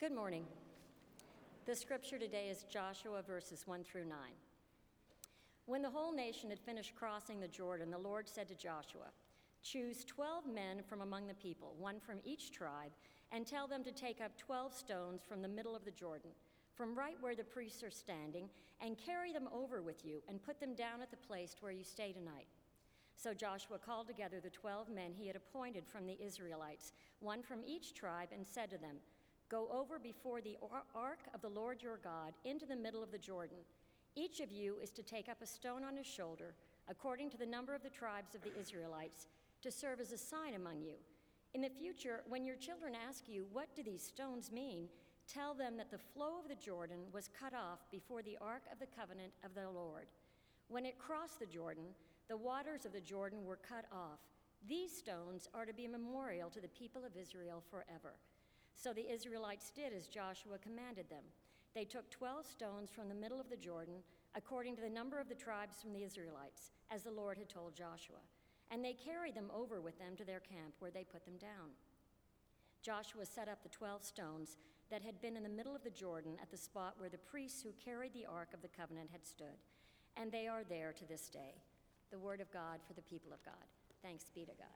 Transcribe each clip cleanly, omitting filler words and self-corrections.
Good morning. The scripture today is Joshua verses 1 through 9. When the whole nation had finished crossing the Jordan, the Lord said to Joshua, "Choose 12 men from among the people, one from each tribe, and tell them to take up 12 stones from the middle of the Jordan, from right where the priests are standing, and carry them over with you and put them down at the place where you stay tonight." So Joshua called together the 12 men he had appointed from the Israelites, one from each tribe, and said to them, "Go over before the ark of the Lord your God into the middle of the Jordan. Each of you is to take up a stone on his shoulder, according to the number of the tribes of the Israelites, to serve as a sign among you. In the future, when your children ask you, 'What do these stones mean?' tell them that the flow of the Jordan was cut off before the ark of the covenant of the Lord. When it crossed the Jordan, the waters of the Jordan were cut off. These stones are to be a memorial to the people of Israel forever." So the Israelites did as Joshua commanded them. They took 12 stones from the middle of the Jordan, according to the number of the tribes from the Israelites, as the Lord had told Joshua. And they carried them over with them to their camp, where they put them down. Joshua set up the 12 stones that had been in the middle of the Jordan at the spot where the priests who carried the Ark of the Covenant had stood. And they are there to this day. The word of God for the people of God. Thanks be to God.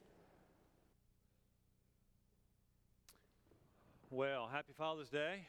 Well, happy Father's Day.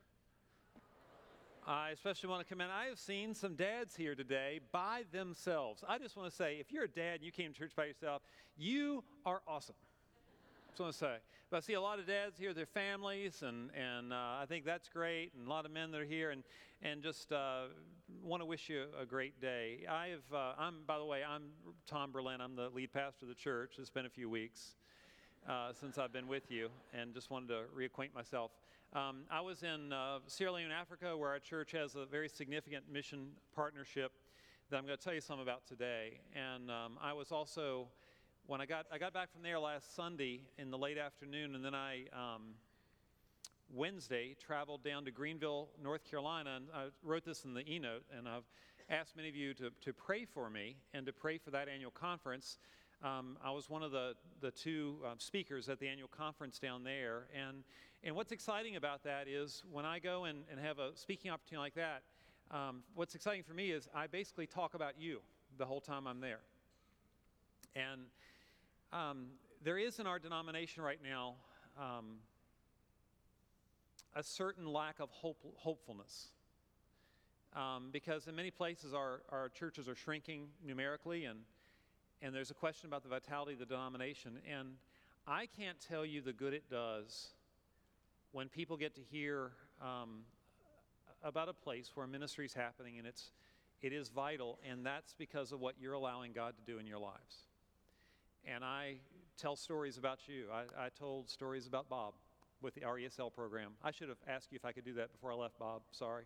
I especially want to commend, I have seen some dads here today by themselves. I just want to say, if you're a dad and you came to church by yourself, you are awesome. I just want to say. But I see a lot of dads here, their families, and I think that's great, and a lot of men that are here, and just want to wish you a great day. By the way, I'm Tom Berlin. I'm the lead pastor of the church. It's been a few weeks since I've been with you, and just wanted to reacquaint myself. I was in Sierra Leone, Africa, where our church has a very significant mission partnership that I'm going to tell you some about today. And I was also, when I got back from there last Sunday in the late afternoon, and then I Wednesday traveled down to Greenville, North Carolina, and I wrote this in the e-note, and I've asked many of you to pray for me and to pray for that annual conference. I was one of the two speakers at the annual conference down there, and what's exciting about that is when I go and have a speaking opportunity like that, what's exciting for me is I basically talk about you the whole time I'm there. And there is in our denomination right now a certain lack of hopefulness. Because in many places our churches are shrinking numerically, and there's a question about the vitality of the denomination. And I can't tell you the good it does when people get to hear about a place where ministry is happening, and it is vital, and that's because of what you're allowing God to do in your lives. And I tell stories about you. I told stories about Bob with the RESL program. I should have asked you if I could do that before I left, Bob. Sorry.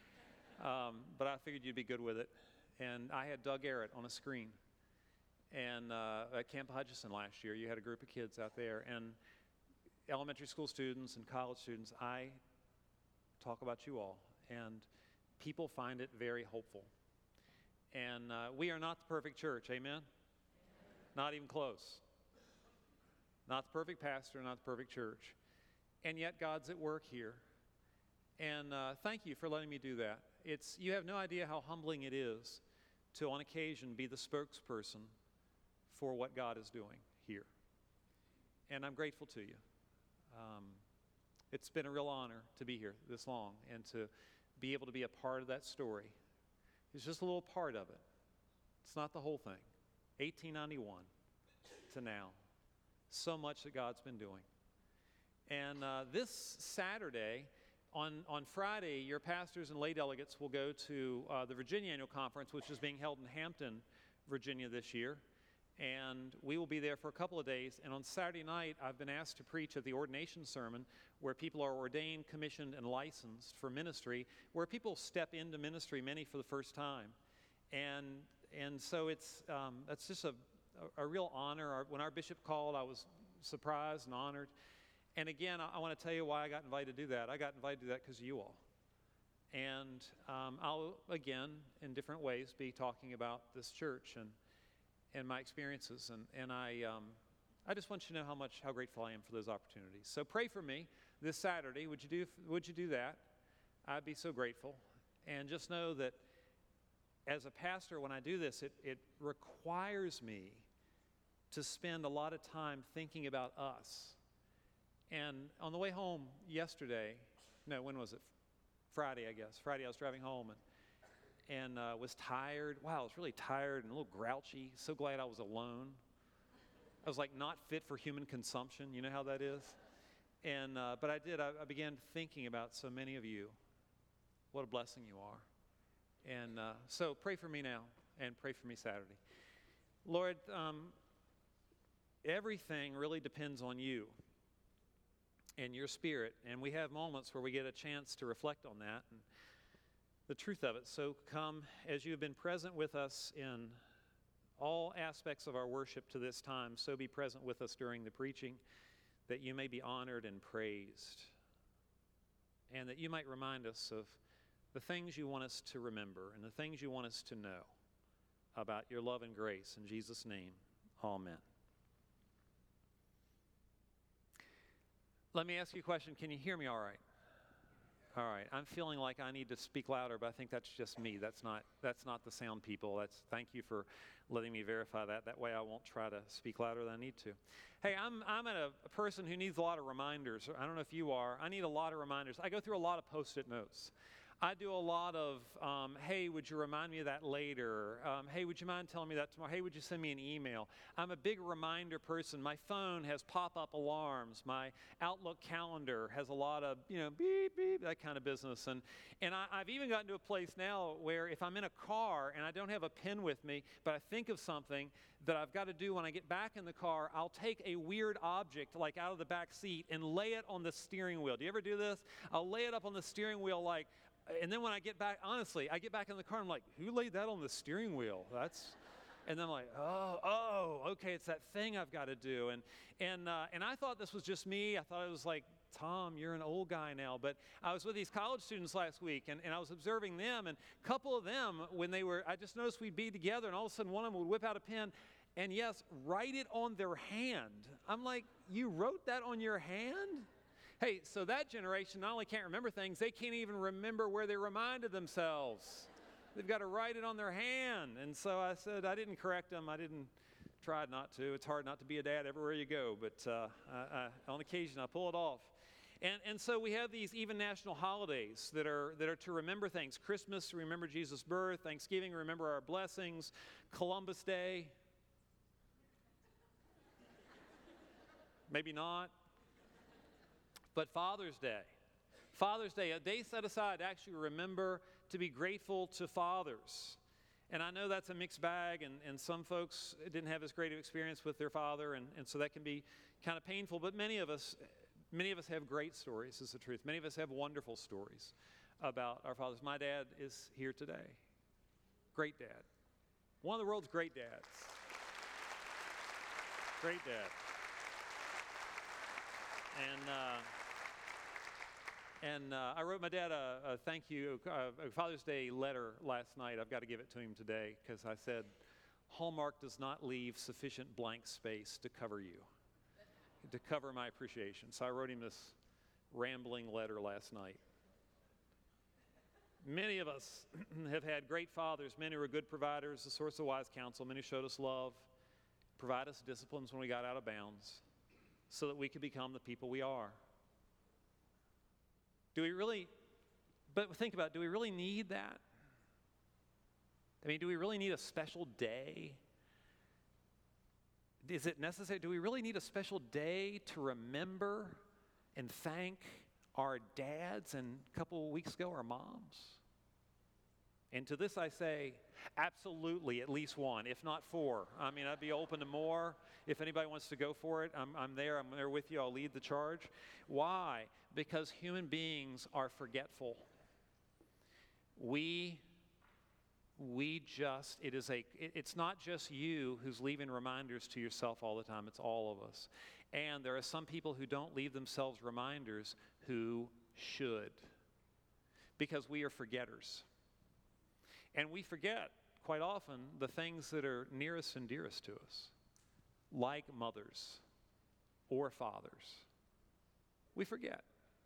But I figured you'd be good with it. And I had Doug Garrett on a screen. And at Camp Hutchison last year, you had a group of kids out there, and elementary school students and college students. I talk about you all, and people find it very hopeful. And we are not the perfect church, amen? Not even close. Not the perfect pastor, not the perfect church. And yet God's at work here. And thank you for letting me do that. You have no idea how humbling it is to, on occasion, be the spokesperson for what God is doing here. And I'm grateful to you. It's been a real honor to be here this long and to be able to be a part of that story. It's just a little part of it. It's not the whole thing. 1891 to now. So much that God's been doing. And this Saturday, on Friday, your pastors and lay delegates will go to the Virginia Annual Conference, which is being held in Hampton, Virginia this year. And we will be there for a couple of days. And on Saturday night, I've been asked to preach at the ordination sermon, where people are ordained, commissioned, and licensed for ministry, where people step into ministry, many for the first time. And so that's just a real honor. When our bishop called, I was surprised and honored. And again, I want to tell you why I got invited to do that. I got invited to do that because of you all. And I'll, again, in different ways, be talking about this church and my experiences. And I just want you to know how grateful I am for those opportunities. So pray for me this Saturday, would you do that? I'd be so grateful. And just know that as a pastor, when I do this, it requires me to spend a lot of time thinking about us. And on the way home yesterday, no, when was it? Friday, I guess. Friday, I was driving home and was tired. Wow, I was really tired and a little grouchy. So glad I was alone. I was like not fit for human consumption. You know how that is? And but I did. I began thinking about so many of you. What a blessing you are. And so pray for me now and pray for me Saturday. Lord, everything really depends on you and your Spirit. And we have moments where we get a chance to reflect on that and the truth of it. So come as you have been present with us in all aspects of our worship to this time, so be present with us during the preaching, that you may be honored and praised, and that you might remind us of the things you want us to remember and the things you want us to know about your love and grace. In Jesus' name, amen. Let me ask you a question. Can you hear me all right? All right. I'm feeling like I need to speak louder, but I think that's just me. That's not the sound people. Thank you for letting me verify that. That way I won't try to speak louder than I need to. Hey, I'm a person who needs a lot of reminders. I don't know if you are. I need a lot of reminders. I go through a lot of Post-it notes. I do a lot of, hey, would you remind me of that later? Hey, would you mind telling me that tomorrow? Hey, would you send me an email? I'm a big reminder person. My phone has pop-up alarms. My Outlook calendar has a lot of, beep, beep, that kind of business. And I've even gotten to a place now where if I'm in a car and I don't have a pen with me, but I think of something that I've got to do when I get back in the car, I'll take a weird object like out of the back seat and lay it on the steering wheel. Do you ever do this? I'll lay it up on the steering wheel and then when I get back, honestly, I get back in the car and I'm like, who laid that on the steering wheel? And then I'm like, oh, okay, it's that thing I've got to do. And I thought this was just me. I thought it was like, Tom, you're an old guy now. But I was with these college students last week, and I was observing them, and a couple of them, I just noticed we'd be together, and all of a sudden one of them would whip out a pen, and yes, write it on their hand. I'm like, you wrote that on your hand? Hey, so that generation not only can't remember things, they can't even remember where they reminded themselves. They've got to write it on their hand. And so I said, I didn't correct them. I tried not to. It's hard not to be a dad everywhere you go, but on occasion I pull it off. And so we have these even national holidays that are to remember things. Christmas, remember Jesus' birth. Thanksgiving, remember our blessings. Columbus Day. Maybe not. But Father's Day, a day set aside to actually remember to be grateful to fathers. And I know that's a mixed bag, and some folks didn't have as great of experience with their father, and so that can be kind of painful. But many of us have great stories, is the truth. Many of us have wonderful stories about our fathers. My dad is here today. Great dad. One of the world's great dads. Great dad. And I wrote my dad a thank you, a Father's Day letter last night. I've got to give it to him today because I said, Hallmark does not leave sufficient blank space to cover you, to cover my appreciation. So I wrote him this rambling letter last night. Many of us have had great fathers, many were good providers, a source of wise counsel, many showed us love, provide us disciplines when we got out of bounds so that we could become the people we are. But think about it, do we really need that? I mean, do we really need a special day? Is it necessary? Do we really need a special day to remember and thank our dads and a couple of weeks ago, our moms? And to this I say, absolutely, at least one, if not four. I mean, I'd be open to more. If anybody wants to go for it, I'm there with you. I'll lead the charge. Why? Because human beings are forgetful. It's not just you who's leaving reminders to yourself all the time. It's all of us. And there are some people who don't leave themselves reminders who should, because we are forgetters. And we forget quite often the things that are nearest and dearest to us, like mothers or fathers. We forget.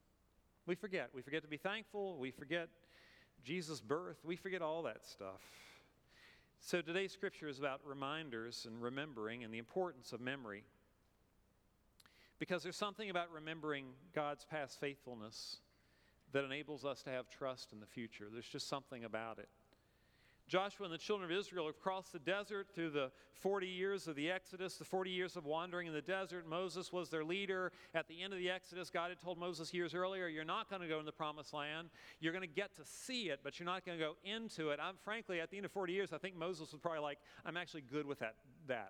We forget. We forget to be thankful. We forget Jesus' birth. We forget all that stuff. So today's scripture is about reminders and remembering and the importance of memory. Because there's something about remembering God's past faithfulness that enables us to have trust in the future. There's just something about it. Joshua and the children of Israel have crossed the desert through the 40 years of the Exodus, the 40 years of wandering in the desert. Moses was their leader. At the end of the Exodus, God had told Moses years earlier, you're not going to go in the promised land. You're going to get to see it, but you're not going to go into it. Frankly, at the end of 40 years, I think Moses was probably like, I'm actually good with that.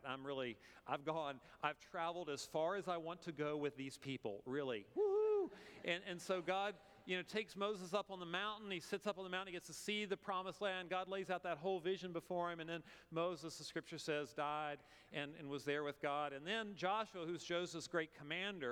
I've traveled as far as I want to go with these people, really. Woo-hoo! And so God, takes Moses up on the mountain. He sits up on the mountain. He gets to see the promised land. God lays out that whole vision before him. And then Moses, the scripture says, died and was there with God. And then Joshua, who's Moses' great commander,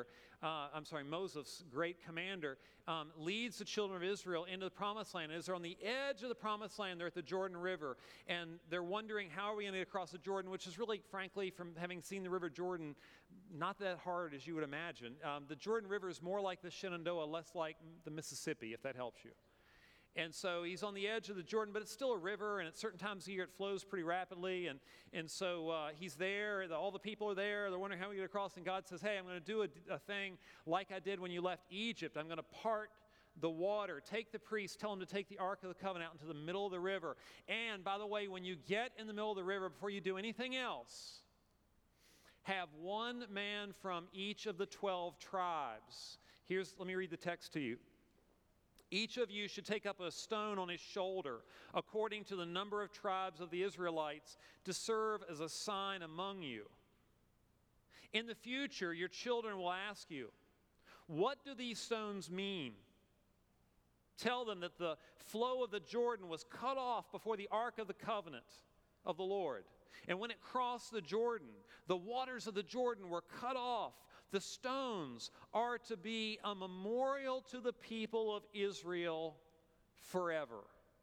leads the children of Israel into the promised land. As they're on the edge of the promised land, they're at the Jordan River. And they're wondering, how are we going to get across the Jordan? Which is really, frankly, from having seen the River Jordan, not that hard as you would imagine. The Jordan River is more like the Shenandoah, less like the Mississippi, if that helps you. And so he's on the edge of the Jordan, but it's still a river, and at certain times of the year it flows pretty rapidly. And so he's there, all the people are there, they're wondering how we get across, and God says, hey, I'm going to do a thing like I did when you left Egypt. I'm going to part the water, take the priests, tell them to take the Ark of the Covenant out into the middle of the river. And by the way, when you get in the middle of the river, before you do anything else, have one man from each of the 12 tribes. Let me read the text to you. Each of you should take up a stone on his shoulder, according to the number of tribes of the Israelites, to serve as a sign among you. In the future, your children will ask you, what do these stones mean? Tell them that the flow of the Jordan was cut off before the Ark of the Covenant of the Lord. And when it crossed the Jordan, the waters of the Jordan were cut off. The stones are to be a memorial to the people of Israel forever.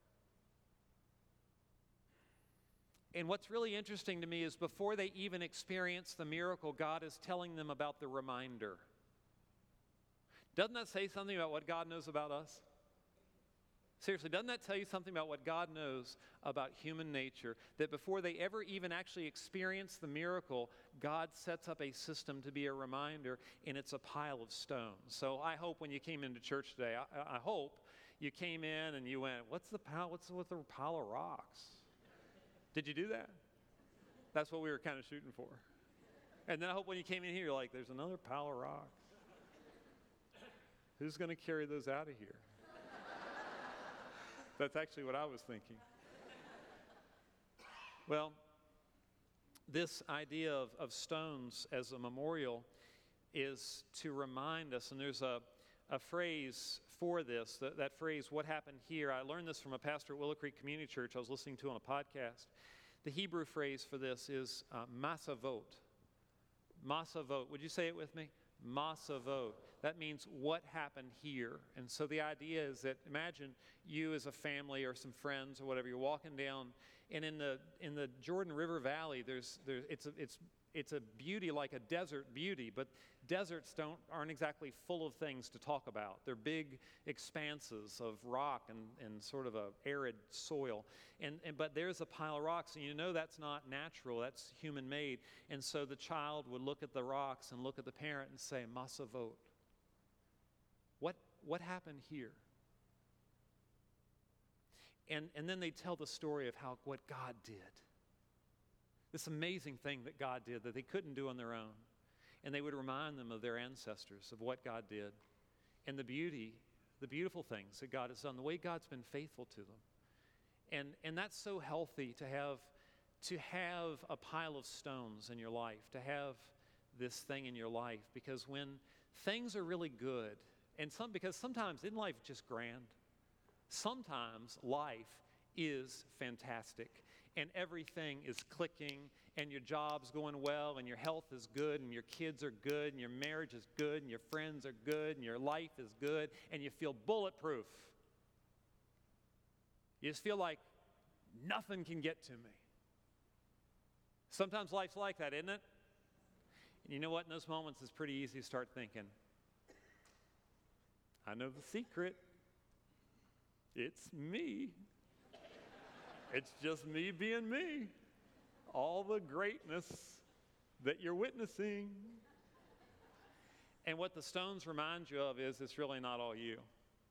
And what's really interesting to me is before they even experience the miracle, God is telling them about the reminder. Doesn't that say something about what God knows about us? Seriously, doesn't that tell you something about what God knows about human nature? That before they ever even actually experience the miracle, God sets up a system to be a reminder, and it's a pile of stones. So I hope when you came into church today, I hope you came in and you went, what's with the pile of rocks? Did you do that? That's what we were kind of shooting for. And then I hope when you came in here, you're like, there's another pile of rocks. Who's going to carry those out of here? That's actually what I was thinking. Well, this idea of stones as a memorial is to remind us, and there's a phrase for this, that phrase, what happened here. I learned this from a pastor at Willow Creek Community Church I was listening to on a podcast. The Hebrew phrase for this is masavot. Masavot. Would you say it with me? Masavot. That means what happened here. And so the idea is that imagine you as a family or some friends or whatever, you're walking down, and in the Jordan River Valley, it's a beauty like a desert beauty, but deserts aren't exactly full of things to talk about. They're big expanses of rock and sort of a arid soil. But there's a pile of rocks, and you know that's not natural, that's human made. And so the child would look at the rocks and look at the parent and say, Masavot. What happened here? And then they tell the story of what God did. This amazing thing that God did that they couldn't do on their own. And they would remind them of their ancestors, of what God did, and the beautiful things that God has done, the way God's been faithful to them. And that's so healthy to have a pile of stones in your life, to have this thing in your life, because when things are really good, because sometimes isn't life just grand? Sometimes life is fantastic and everything is clicking and your job's going well and your health is good and your kids are good and your marriage is good and your friends are good and your life is good and you feel bulletproof. You just feel like nothing can get to me. Sometimes life's like that, isn't it? And you know what? In those moments, it's pretty easy to start thinking, I know the secret. It's me. It's just me being me. All the greatness that you're witnessing. And what the stones remind you of is it's really not all you.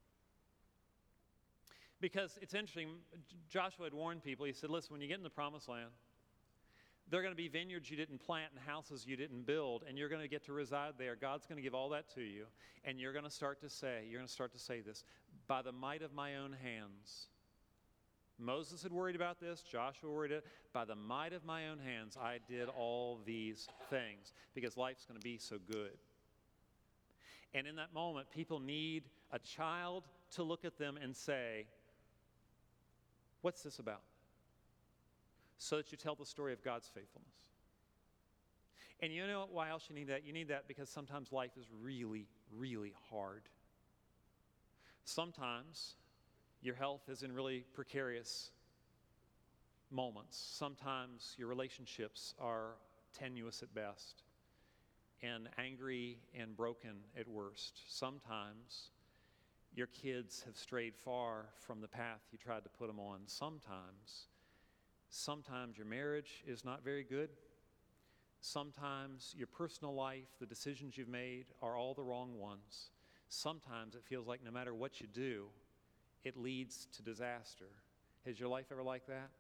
Because it's interesting, Joshua had warned people. He said, listen, when you get in the promised land, there are going to be vineyards you didn't plant and houses you didn't build, and you're going to get to reside there. God's going to give all that to you, and you're going to start to say this, by the might of my own hands. Moses had worried about this. Joshua worried it. By the might of my own hands, I did all these things because life's going to be so good. And in that moment, people need a child to look at them and say, what's this about? So that you tell the story of God's faithfulness. And you know why else you need that? You need that because sometimes life is really, really hard. Sometimes your health is in really precarious moments. Sometimes your relationships are tenuous at best and angry and broken at worst. Sometimes your kids have strayed far from the path you tried to put them on. Sometimes your marriage is not very good. Sometimes your personal life, the decisions you've made are all the wrong ones. Sometimes it feels like no matter what you do, it leads to disaster. Is your life ever like that?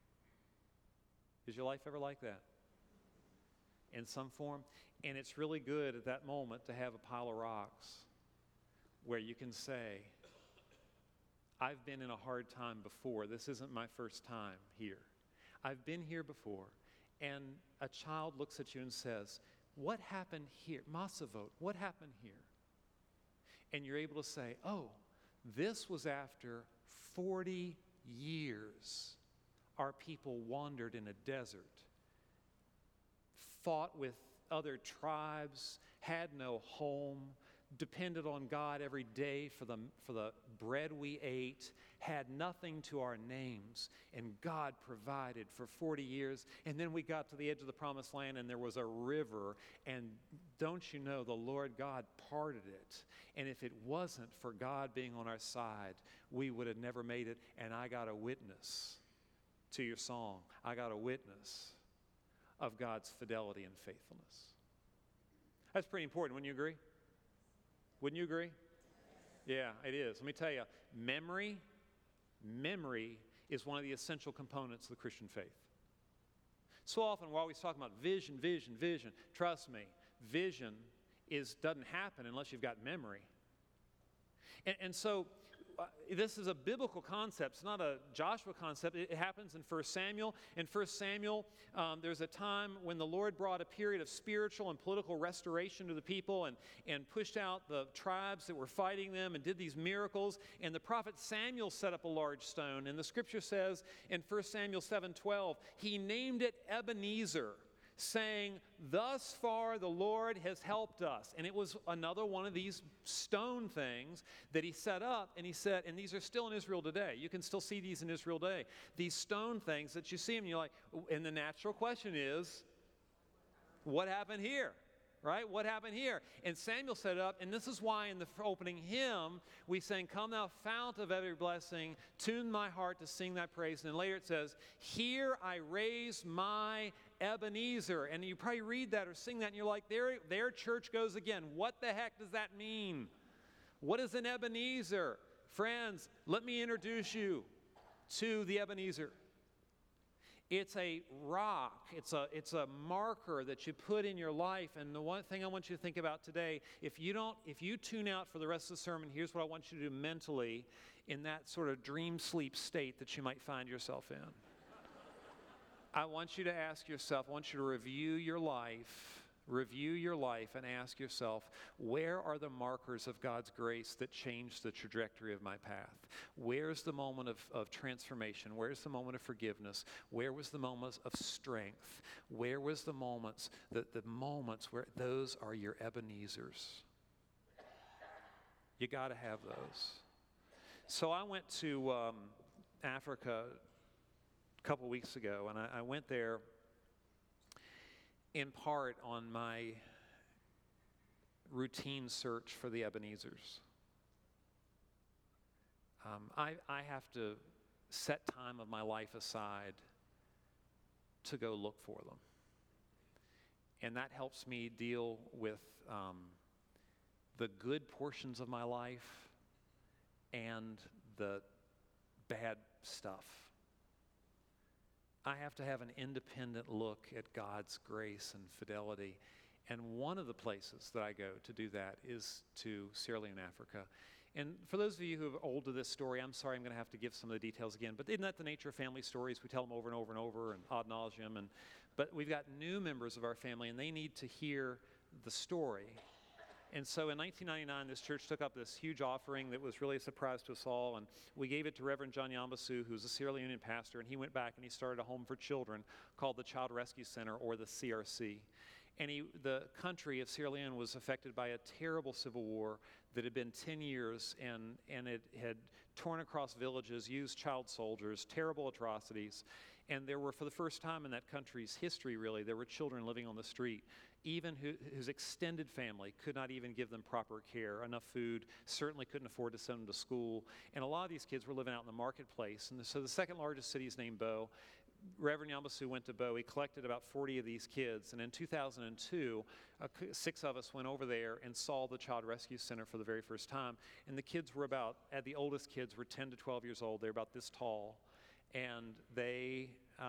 Is your life ever like that? In some form? And it's really good at that moment to have a pile of rocks where you can say, I've been in a hard time before. This isn't my first time here. I've been here before. And a child looks at you and says, what happened here? Masavot, what happened here? And you're able to say, oh, this was after 40 years. Our people wandered in a desert, fought with other tribes, had no home, depended on God every day for the bread we ate, had nothing to our names, and God provided for 40 years. And then we got to the edge of the promised land, and there was a river, and don't you know, the Lord God parted it. And if it wasn't for God being on our side, we would have never made it. And I got a witness to your song. I got a witness of God's fidelity and faithfulness. That's pretty important. Wouldn't you agree? Wouldn't you agree? Yeah, it is. Let me tell you, memory is one of the essential components of the Christian faith. So often we're always talking about vision. Trust me, vision doesn't happen unless you've got memory. And so this is a biblical concept. It's not a Joshua concept. It happens in 1 Samuel. In 1 Samuel, there's a time when the Lord brought a period of spiritual and political restoration to the people and pushed out the tribes that were fighting them and did these miracles. And the prophet Samuel set up a large stone. And the scripture says in 1 Samuel 7:12, he named it Ebenezer, saying, thus far the Lord has helped us. And it was another one of these stone things that he set up, and he said, and these are still in Israel today. You can still see these in Israel today. These stone things that you see them, you're like, and the natural question is, what happened here? Right? What happened here? And Samuel set it up, and this is why in the opening hymn we sang, come thou fount of every blessing, tune my heart to sing thy praise. And then later it says, here I raise my Ebenezer. And you probably read that or sing that, and you're like, there church goes again. What the heck does that mean? What is an Ebenezer? Friends, let me introduce you to the Ebenezer. It's a rock. It's a marker that you put in your life. And the one thing I want you to think about today, if you tune out for the rest of the sermon, here's what I want you to do mentally in that sort of dream sleep state that you might find yourself in. I want you to ask yourself, I want you to review your life and ask yourself, where are the markers of God's grace that changed the trajectory of my path? Where's the moment of transformation? Where's the moment of forgiveness? Where was the moment of strength? Where was the moments where those are your Ebenezers? You got to have those. So I went to Africa a couple weeks ago, and I went there in part on my routine search for the Ebenezers. I have to set time of my life aside to go look for them. And that helps me deal with the good portions of my life and the bad stuff. I have to have an independent look at God's grace and fidelity. And one of the places that I go to do that is to Sierra Leone, Africa. And for those of you who are old to this story, I'm sorry I'm going to have to give some of the details again. But isn't that the nature of family stories? We tell them over and over and over and ad nauseum. But we've got new members of our family, and they need to hear the story. And so in 1999, this church took up this huge offering that was really a surprise to us all. And we gave it to Reverend John Yambasu, who's a Sierra Leonean pastor. And he went back and he started a home for children called the Child Rescue Center, or the CRC. And the country of Sierra Leone was affected by a terrible civil war that had been 10 years, and it had torn across villages, used child soldiers, terrible atrocities. And there were, for the first time in that country's history, really, there were children living on the street, even whose extended family could not even give them proper care, enough food, certainly couldn't afford to send them to school. And a lot of these kids were living out in the marketplace. And so the second largest city is named Bo. Reverend Yambasu went to Bo. He collected about 40 of these kids. And in 2002, 6 of us went over there and saw the Child Rescue Center for the very first time. And the kids were the oldest kids were 10 to 12 years old. They were about this tall. And they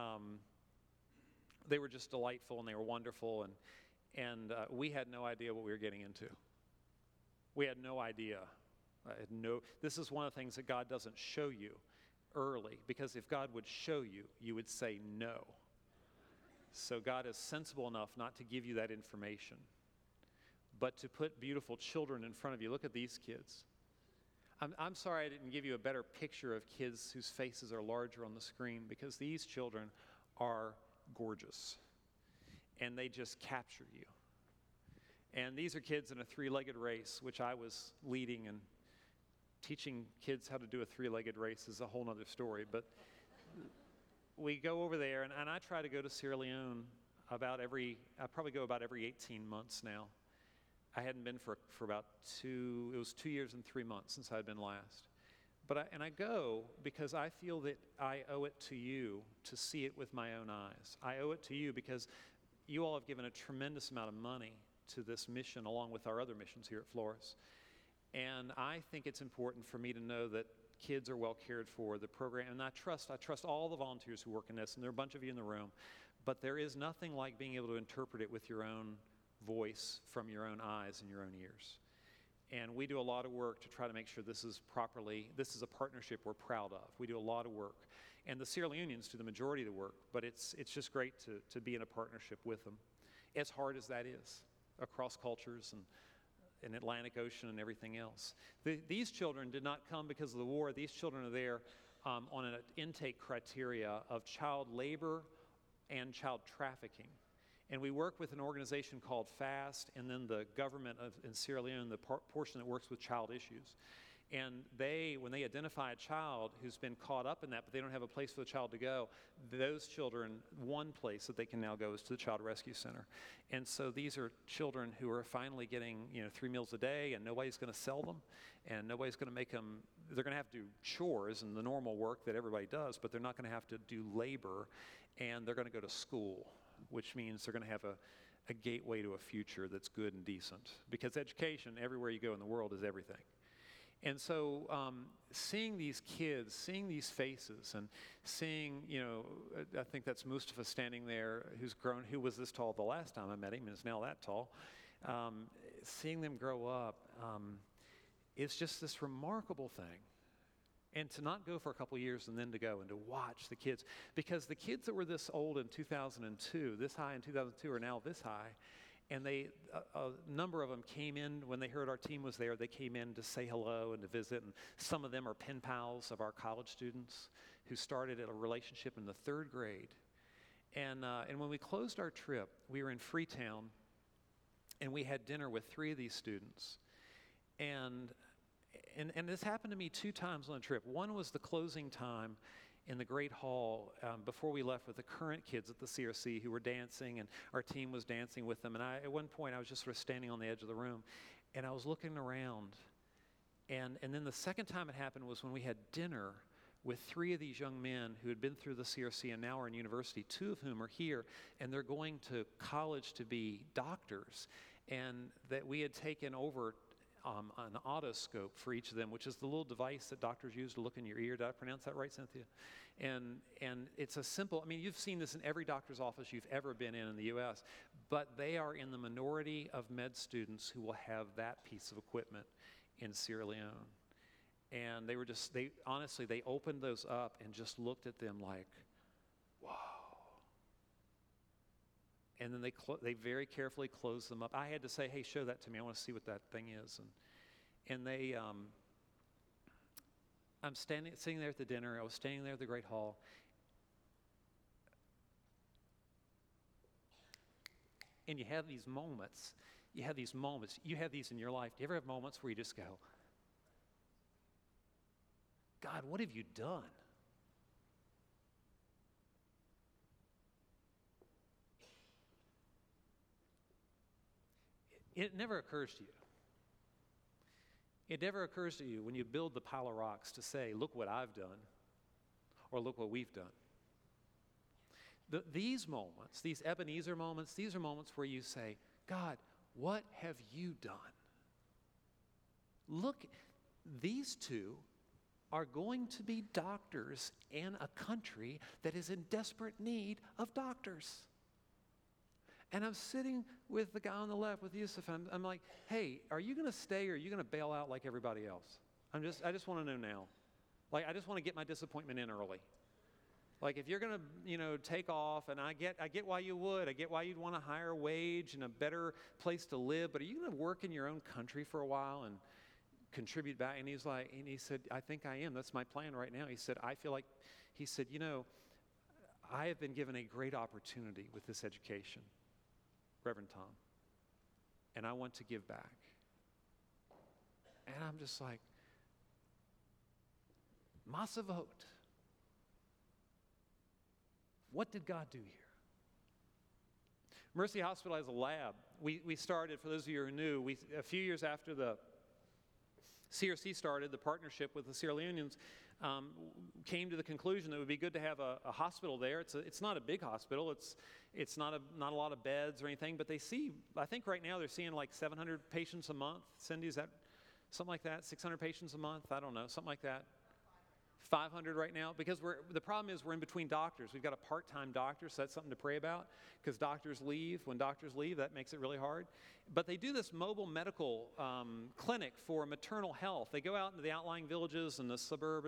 were just delightful, and they were wonderful. And we had no idea what we were getting into. We had no idea. This is one of the things that God doesn't show you early, because if God would show you, you would say no. So God is sensible enough not to give you that information, but to put beautiful children in front of you. Look at these kids. I'm sorry I didn't give you a better picture of kids whose faces are larger on the screen, because these children are gorgeous, and they just capture you. And these are kids in a 3-legged race, which I was leading, and teaching kids how to do a 3-legged race is a whole other story. But we go over there, and I try to go to Sierra Leone I probably go about every 18 months now. I hadn't been for about 2 years and 3 months since I'd been last. But I go because I feel that I owe it to you to see it with my own eyes. I owe it to you because you all have given a tremendous amount of money to this mission, along with our other missions here at Flores. And I think it's important for me to know that kids are well cared for, the program, and I trust all the volunteers who work in this, and there are a bunch of you in the room, but there is nothing like being able to interpret it with your own voice, from your own eyes and your own ears. And we do a lot of work to try to make sure this is a partnership we're proud of. We do a lot of work. And the Sierra Leoneans do the majority of the work, but it's just great to be in a partnership with them, as hard as that is, across cultures and Atlantic Ocean and everything else. These children did not come because of the war. These children are there on an intake criteria of child labor and child trafficking. And we work with an organization called FAST, and then the government in Sierra Leone, the portion that works with child issues. And when they identify a child who's been caught up in that, but they don't have a place for the child to go, those children, one place that they can now go is to the Child Rescue Center. And so these are children who are finally getting 3 meals a day, and nobody's going to sell them, and nobody's going to make them. They're going to have to do chores and the normal work that everybody does, but they're not going to have to do labor, and they're going to go to school, which means they're going to have a gateway to a future that's good and decent. Because education, everywhere you go in the world, is everything. And so seeing these kids, seeing these faces, and seeing, I think that's Mustafa standing there, who was this tall the last time I met him, and is now that tall. Seeing them grow up, it's just this remarkable thing. And to not go for a couple years and then to go and to watch the kids. Because the kids that were this old in 2002, this high in 2002, are now this high. And a number of them came in when they heard our team was there. They came in to say hello and to visit. And some of them are pen pals of our college students who started a relationship in the 3rd grade. And when we closed our trip, we were in Freetown, and we had dinner with 3 of these students. And this happened to me 2 times on the trip. One was the closing time in the Great Hall before we left with the current kids at the CRC who were dancing, and our team was dancing with them. And at one point, I was just sort of standing on the edge of the room, and I was looking around, And then the second time it happened was when we had dinner with 3 of these young men who had been through the CRC and now are in university, 2 of whom are here, and they're going to college to be doctors. And that we had taken over an otoscope for each of them, which is the little device that doctors use to look in your ear. Did I pronounce that right, Cynthia? And it's a simple, I mean, you've seen this in every doctor's office you've ever been in the U.S., but they are in the minority of med students who will have that piece of equipment in Sierra Leone. And they honestly, they opened those up and just looked at them like, wow. And then they very carefully closed them up. I had to say, hey, show that to me. I want to see what that thing is. And they, I'm sitting there at the dinner. I was standing there at the Great Hall. And you have these moments. You have these in your life. Do you ever have moments where you just go, God, what have you done? It never occurs to you. It never occurs to you when you build the pile of rocks to say, look what I've done, or look what we've done. These moments, these Ebenezer moments, these are moments where you say, God, what have you done? Look, these 2 are going to be doctors in a country that is in desperate need of doctors. And I'm sitting with the guy on the left, with Yusuf, and I'm like, hey, are you going to stay or are you going to bail out like everybody else? I just want to know now. Like, I just want to get my disappointment in early. Like, if you're going to, take off, and I get why you would. I get why you'd want a higher wage and a better place to live, but are you going to work in your own country for a while and contribute back? And he said, I think I am. That's my plan right now. He said, I have been given a great opportunity with this education, Reverend Tom, and I want to give back. And I'm just like, Masavot. What did God do here? Mercy Hospital has a lab. We started, for those of you who are new, a few years after the CRC started, the partnership with the Sierra Leoneans came to the conclusion that it would be good to have a hospital there. It's not a big hospital. It's not a lot of beds or anything, but I think right now they're seeing like 700 patients a month. Cindy, is that something like that? 600 patients a month? I don't know, something like that. 500 right now, because the problem is we're in between doctors. We've got a part-time doctor, so that's something to pray about, because doctors leave. When doctors leave, that makes it really hard. But they do this mobile medical clinic for maternal health. They go out into the outlying villages and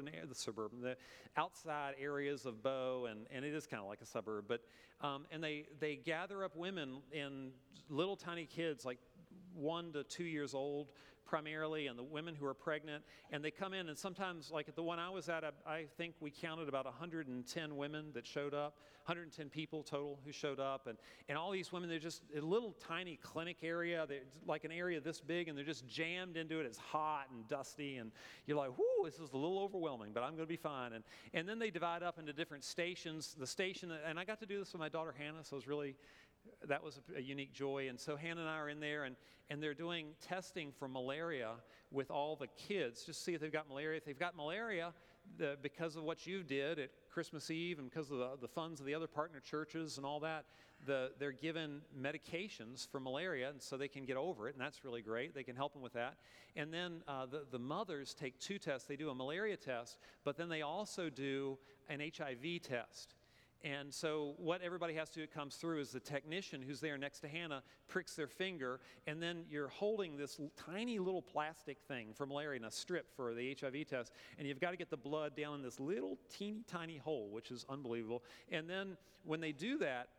the outside areas of Bow, and it is kind of like a suburb. But and they gather up women and little tiny kids, like 1 to 2 years old, primarily, and the women who are pregnant, and they come in, and sometimes, like at the one I was at, I think we counted about 110 women that showed up, 110 people total who showed up, and all these women, they're just a little tiny clinic area, they're like an area this big, and they're just jammed into it. It's hot and dusty, and you're like, whoo, this is a little overwhelming, but I'm going to be fine. And then they divide up into different stations. The station, and I got to do this with my daughter Hannah, so that was a unique joy. And so Hannah and I are in there, and they're doing testing for malaria with all the kids, just to see if they've got malaria. If they've got malaria, because of what you did at Christmas Eve and because of the funds of the other partner churches and all that, they're given medications for malaria, and so they can get over it, and that's really great. They can help them with that. And then the mothers take 2 tests. They do a malaria test, but then they also do an HIV test. And so what everybody has to do that comes through is the technician who's there next to Hannah pricks their finger, and then you're holding this tiny little plastic thing for malaria and a strip for the HIV test, and you've got to get the blood down in this little teeny tiny hole, which is unbelievable. And then when they do that,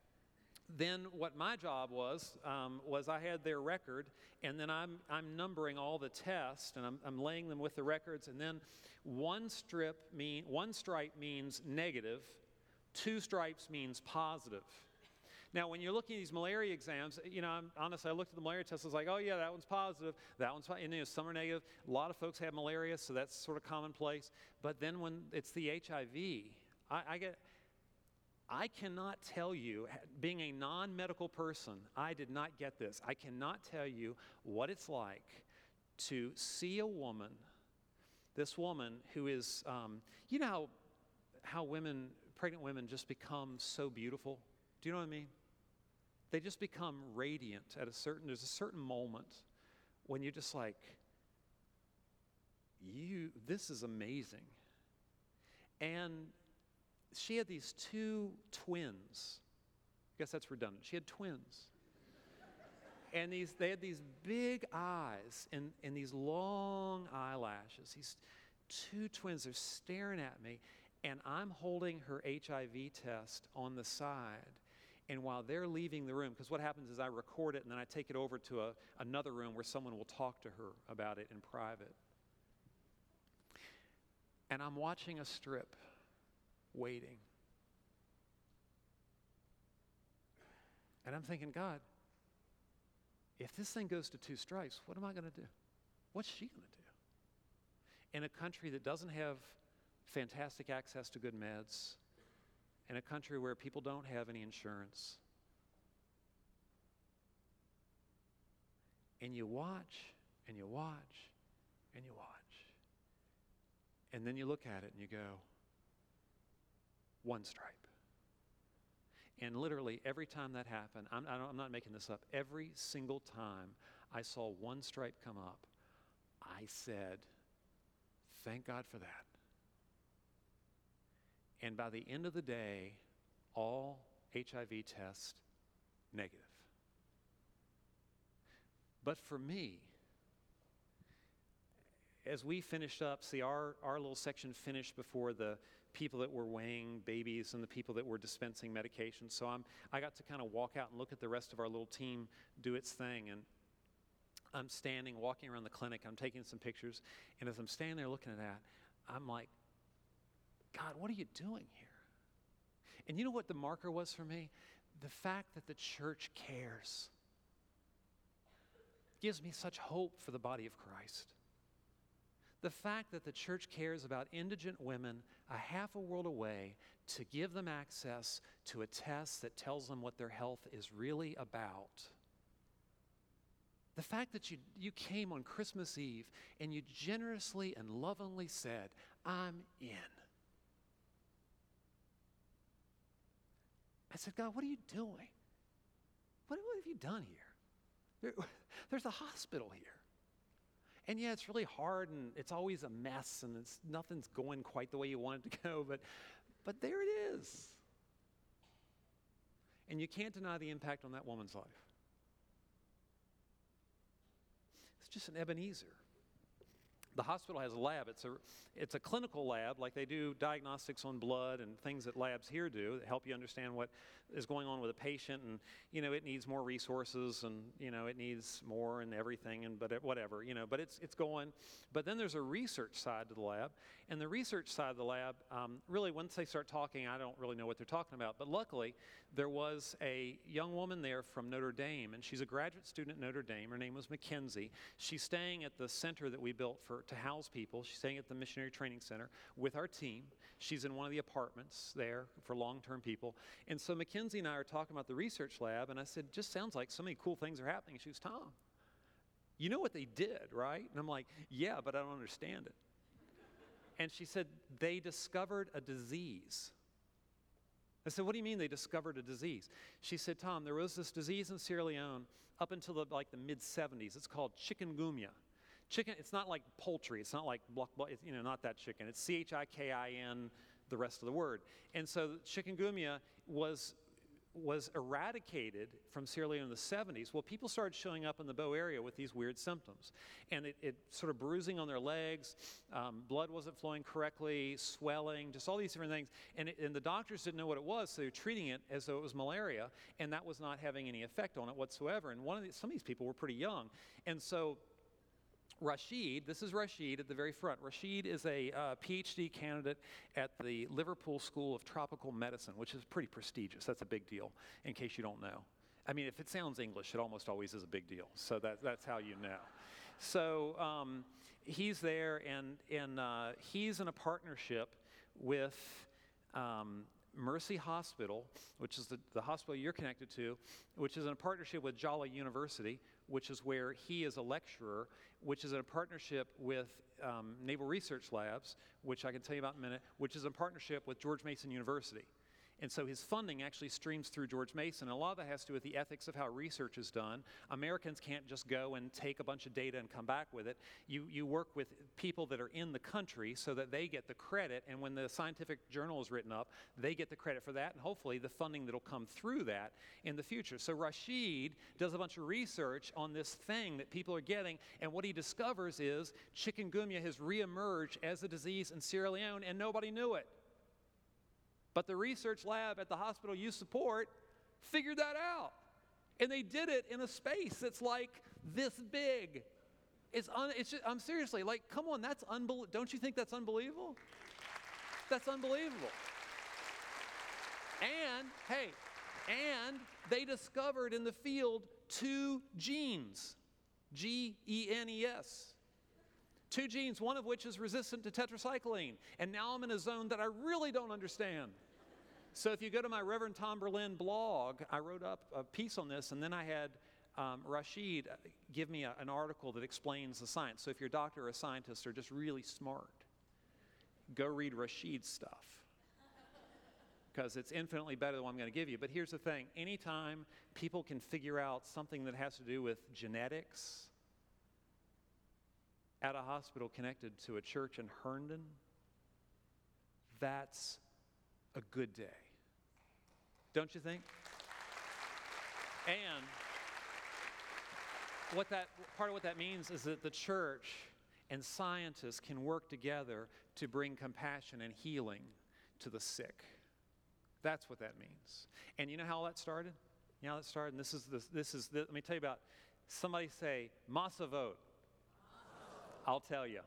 then what my job was I had their record, and then I'm numbering all the tests, and I'm laying them with the records, and then one stripe means negative, 2 stripes means positive. Now, when you're looking at these malaria exams, honestly, I looked at the malaria test. I was like, oh, yeah, that one's positive. That one's positive. And some are negative. A lot of folks have malaria, so that's sort of commonplace. But then when it's the HIV, I cannot tell you, being a non-medical person, I did not get this. I cannot tell you what it's like to see a woman, this woman who is, you know how pregnant women just become so beautiful? Do you know what I mean? They just become radiant there's a certain moment when you're just like, this is amazing. And she had these two twins. I guess that's redundant. She had twins. And they had these big eyes and these long eyelashes. These two twins are staring at me, and I'm holding her HIV test on the side. And while they're leaving the room, because what happens is I record it and then I take it over to another room where someone will talk to her about it in private. And I'm watching a strip, waiting. And I'm thinking, God, if this thing goes to 2 strikes, what am I going to do? What's she going to do? In a country that doesn't have fantastic access to good meds, in a country where people don't have any insurance. And you watch, and you watch, and you watch. And then you look at it and you go, 1 stripe. And literally every time that happened, I'm not making this up, every single time I saw 1 stripe come up, I said, thank God for that. And by the end of the day, all HIV tests negative. But for me, as we finished up, see, our little section finished before the people that were weighing babies and the people that were dispensing medication. So I got to kind of walk out and look at the rest of our little team do its thing. And I'm standing, walking around the clinic. I'm taking some pictures. And as I'm standing there looking at that, I'm like, God, what are you doing here? And you know what the marker was for me? The fact that the church cares gives me such hope for the body of Christ. The fact that the church cares about indigent women a half a world away to give them access to a test that tells them what their health is really about. The fact that you came on Christmas Eve and you generously and lovingly said, I'm in. I said, God, what are you doing? What have you done here? There's a hospital here. And yeah, it's really hard and it's always a mess and nothing's going quite the way you want it to go, but there it is. And you can't deny the impact on that woman's life. It's just an Ebenezer. The hospital has a lab. It's a clinical lab, like they do diagnostics on blood and things that labs here do that help you understand what is going on with a patient. And, you know, it needs more resources and, you know, it needs more and everything, but whatever, you know, but it's going. But then there's a research side to the lab. And the research side of the lab, really, once they start talking, I don't really know what they're talking about. But luckily, there was a young woman there from Notre Dame, and she's a graduate student at Notre Dame. Her name was Mackenzie. She's staying at the center that we built to house people. She's staying at the Missionary Training Center with our team. She's in one of the apartments there for long-term people. And so Mackenzie and I are talking about the research lab, and I said, just sounds like so many cool things are happening. And she goes, Tom, you know what they did, right? And I'm like, yeah, but I don't understand it. And she said, they discovered a disease. I said, what do you mean they discovered a disease? She said, Tom, there was this disease in Sierra Leone up until the mid-70s. It's called chikungunya. Chicken, it's not like poultry. It's not like, not that chicken. It's CHIKIN, the rest of the word. And so chikungunya was eradicated from Sierra Leone in the 70s. Well, people started showing up in the Bow area with these weird symptoms. And it sort of bruising on their legs, blood wasn't flowing correctly, swelling, just all these different things. And the doctors didn't know what it was, so they were treating it as though it was malaria, and that was not having any effect on it whatsoever. And some of these people were pretty young. And so Rashid, this is Rashid at the very front. Rashid is a PhD candidate at the Liverpool School of Tropical Medicine, which is pretty prestigious. That's a big deal, in case you don't know. I mean, if it sounds English, it almost always is a big deal. So that's how you know. So he's there, and he's in a partnership with Mercy Hospital, which is the hospital you're connected to, which is in a partnership with Jala University, which is where he is a lecturer, which is in a partnership with Naval Research Labs, which I can tell you about in a minute, which is in partnership with George Mason University. And so his funding actually streams through George Mason. And a lot of that has to do with the ethics of how research is done. Americans can't just go and take a bunch of data and come back with it. You work with people that are in the country so that they get the credit. And when the scientific journal is written up, they get the credit for that. And hopefully the funding that will come through that in the future. So Rashid does a bunch of research on this thing that people are getting. And what he discovers is chikungunya has reemerged as a disease in Sierra Leone and nobody knew it. But the research lab at the hospital you support figured that out. And they did it in a space that's like this big. I'm seriously, like, come on, that's unbelievable. Don't you think that's unbelievable? That's unbelievable. And, hey, and they discovered in the field 2 genes, Genes. 2 genes, one of which is resistant to tetracycline. And now I'm in a zone that I really don't understand. So if you go to my Reverend Tom Berlin blog, I wrote up a piece on this, and then I had Rashid give me an article that explains the science. So if you're a doctor or a scientist or just really smart, go read Rashid's stuff, because it's infinitely better than what I'm going to give you. But here's the thing. Anytime people can figure out something that has to do with genetics at a hospital connected to a church in Herndon, that's a good day. Don't you think? And part of what that means is that the church and scientists can work together to bring compassion and healing to the sick. That's what that means. And you know how that started? You know how that started? And let me tell you about, somebody say, Massa vote. I'll tell you.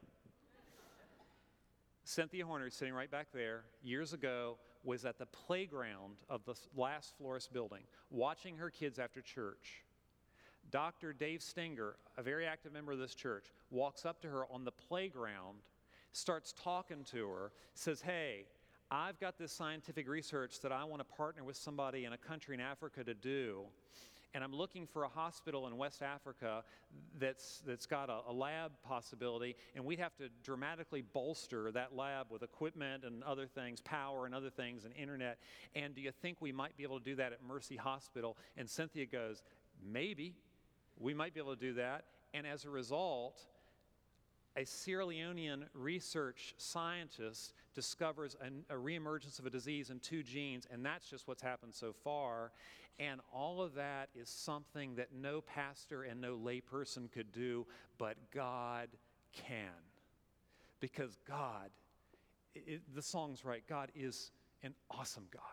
Cynthia Horner, sitting right back there, years ago, was at the playground of the last Florist building, watching her kids after church. Dr. Dave Stenger, a very active member of this church, walks up to her on the playground, starts talking to her, says, hey, I've got this scientific research that I want to partner with somebody in a country in Africa to do. And I'm looking for a hospital in West Africa that's got a lab possibility, and we'd have to dramatically bolster that lab with equipment and other things, power and other things, and internet. And do you think we might be able to do that at Mercy Hospital? And Cynthia goes, maybe. We might be able to do that. And as a result, a Sierra Leonean research scientist discovers a reemergence of a disease in 2 genes, and that's just what's happened so far. And all of that is something that no pastor and no layperson could do, but God can. Because God, the song's right, God is an awesome God.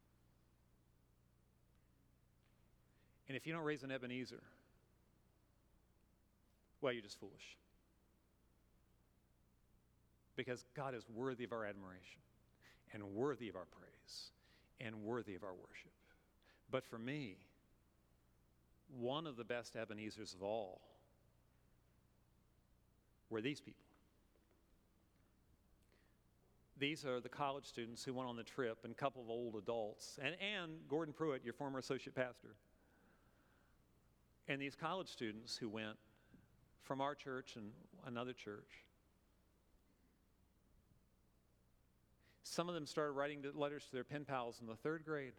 And if you don't raise an Ebenezer, well, you're just foolish. Because God is worthy of our admiration, and worthy of our praise, and worthy of our worship. But for me, one of the best Ebenezers of all were these people. These are the college students who went on the trip, and a couple of old adults, and Gordon Pruitt, your former associate pastor. And these college students who went from our church and another church, some of them started writing letters to their pen pals in the 3rd grade.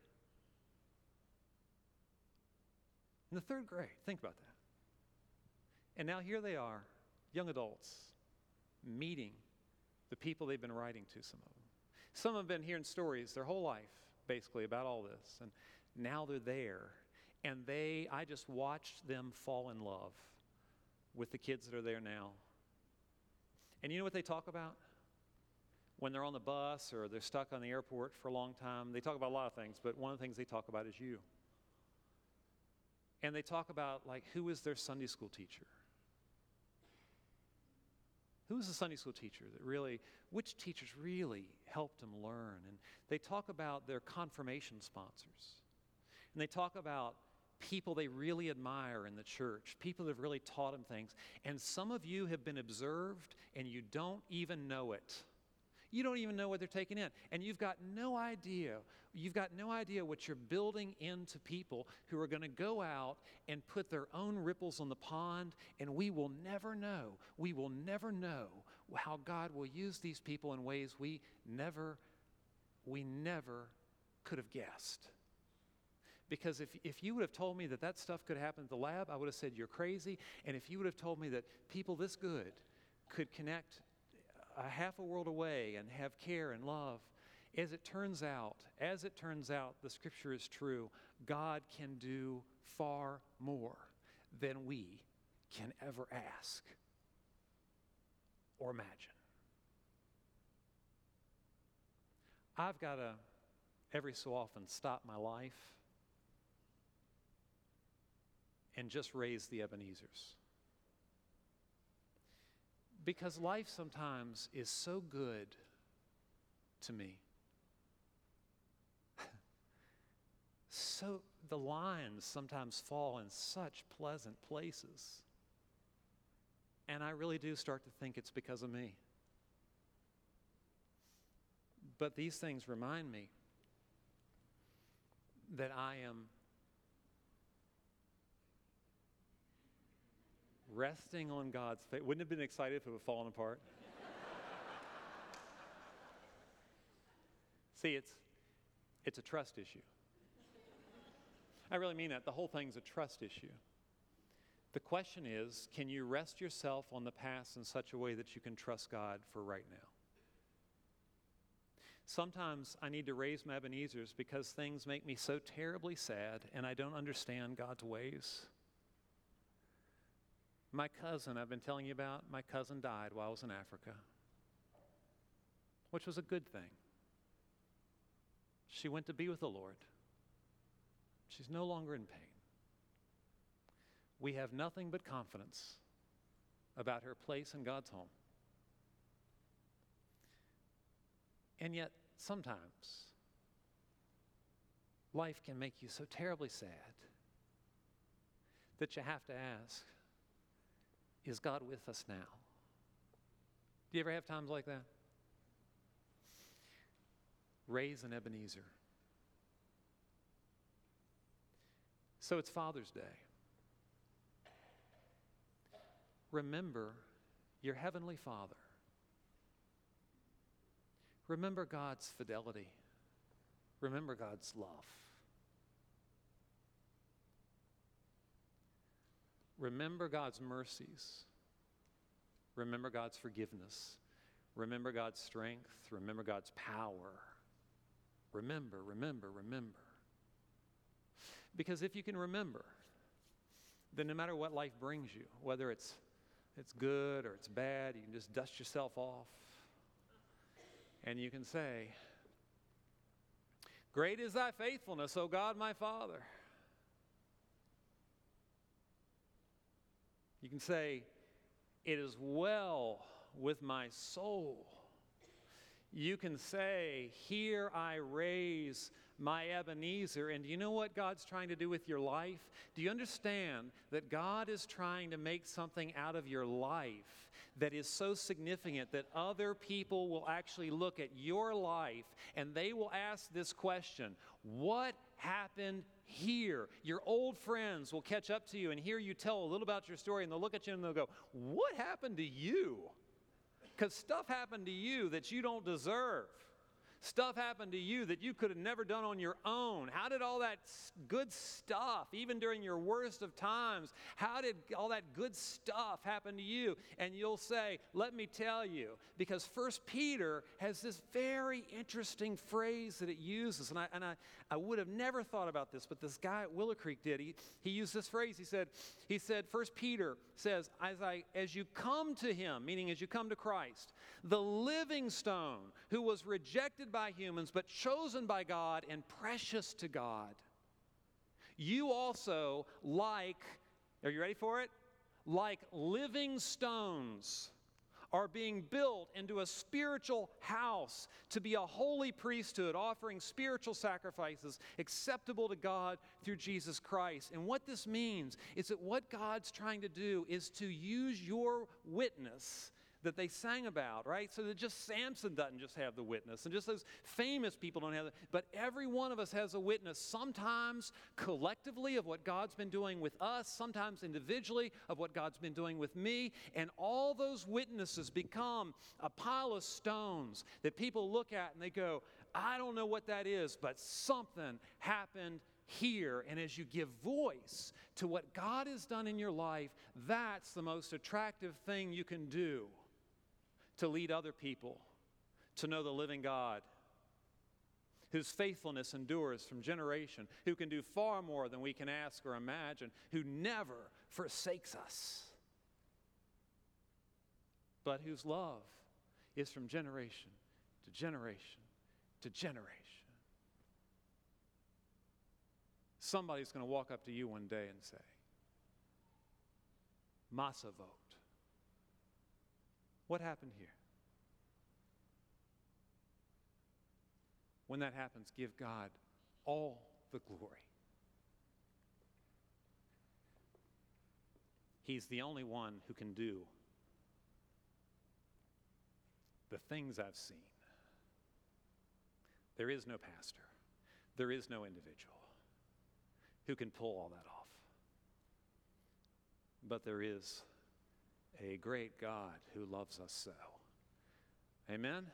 In the 3rd grade, think about that. And now here they are, young adults, meeting the people they've been writing to, some of them. Some have been hearing stories their whole life, basically, about all this. And now they're there. And I just watched them fall in love with the kids that are there now. And you know what they talk about? When they're on the bus or they're stuck on the airport for a long time, they talk about a lot of things, but one of the things they talk about is you. And they talk about, like, who is their Sunday school teacher? Who is the Sunday school teacher which teachers really helped them learn? And they talk about their confirmation sponsors. And they talk about people they really admire in the church, people that have really taught them things. And some of you have been observed and you don't even know it. You don't even know what they're taking in. And you've got no idea. You've got no idea what you're building into people who are going to go out and put their own ripples on the pond, and we will never know. We will never know how God will use these people in ways we never could have guessed. Because if you would have told me that stuff could happen at the lab, I would have said you're crazy. And if you would have told me that people this good could connect a half a world away and have care and love, as it turns out, the Scripture is true. God can do far more than we can ever ask or imagine. I've got to, every so often, stop my life and just raise the Ebenezers. Because life sometimes is so good to me. So the lines sometimes fall in such pleasant places. And I really do start to think it's because of me. But these things remind me that I am resting on God's faith. Wouldn't it have been excited if it had fallen apart? See, it's a trust issue. I really mean that. The whole thing's a trust issue. The question is, can you rest yourself on the past in such a way that you can trust God for right now? Sometimes I need to raise my Ebenezers because things make me so terribly sad and I don't understand God's ways. My cousin, I've been telling you about, my cousin died while I was in Africa, which was a good thing. She went to be with the Lord. She's no longer in pain. We have nothing but confidence about her place in God's home. And yet, sometimes, life can make you so terribly sad that you have to ask, is God with us now? Do you ever have times like that? Raise an Ebenezer. So it's Father's Day. Remember your Heavenly Father. Remember God's fidelity. Remember God's love. Remember God's mercies. Remember God's forgiveness. Remember God's strength. Remember God's power. Remember. Because if you can remember, then no matter what life brings you, whether it's good or it's bad, you can just dust yourself off. And you can say, great is thy faithfulness, O God my Father. You can say, it is well with my soul. You can say, here I raise my Ebenezer. And do you know what God's trying to do with your life? Do you understand that God is trying to make something out of your life that is so significant that other people will actually look at your life and they will ask this question, what happened here? Your old friends will catch up to you and hear you tell a little about your story, and they'll look at you and they'll go, what happened to you? Because stuff happened to you that you don't deserve. Stuff happened to you that you could have never done on your own. How did all that good stuff, even during your worst of times, how did all that good stuff happen to you? And you'll say, let me tell you, because 1 Peter has this very interesting phrase that it uses. And I would have never thought about this, but this guy at Willow Creek did. He used this phrase. He said, 1 Peter says, as you come to him, meaning as you come to Christ, the living stone who was rejected by humans but chosen by God and precious to God, you also, are you ready for it? Like living stones are being built into a spiritual house to be a holy priesthood, offering spiritual sacrifices acceptable to God through Jesus Christ. And what this means is that what God's trying to do is to use your witness, that they sang about, right? So that just Samson doesn't just have the witness, and just those famous people don't have it, but every one of us has a witness, sometimes collectively of what God's been doing with us, sometimes individually of what God's been doing with me, and all those witnesses become a pile of stones that people look at and they go, I don't know what that is, but something happened here. And as you give voice to what God has done in your life, that's the most attractive thing you can do to lead other people to know the living God, whose faithfulness endures from generation, who can do far more than we can ask or imagine, who never forsakes us, but whose love is from generation to generation to generation. Somebody's going to walk up to you one day and say, Masavot. What happened here? When that happens, give God all the glory. He's the only one who can do the things I've seen. There is no pastor. There is no individual who can pull all that off. But there is a great God who loves us so. Amen? Amen.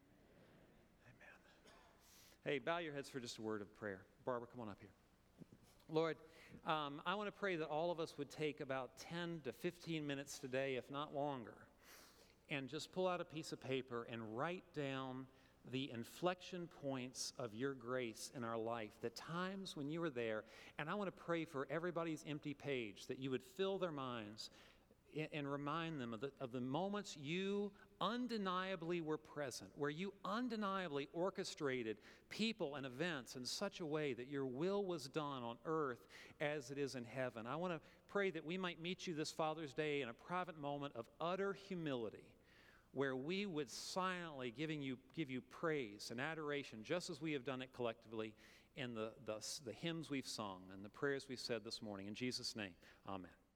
Hey, bow your heads for just a word of prayer. Barbara, come on up here. Lord, I want to pray that all of us would take about 10 to 15 minutes today, if not longer, and just pull out a piece of paper and write down the inflection points of your grace in our life, the times when you were there. And I want to pray for everybody's empty page, that you would fill their minds and remind them of the moments you undeniably were present, where you undeniably orchestrated people and events in such a way that your will was done on earth as it is in heaven. I want to pray that we might meet you this Father's Day in a private moment of utter humility, where we would silently give you praise and adoration, just as we have done it collectively in the hymns we've sung and the prayers we've said this morning. In Jesus' name, amen.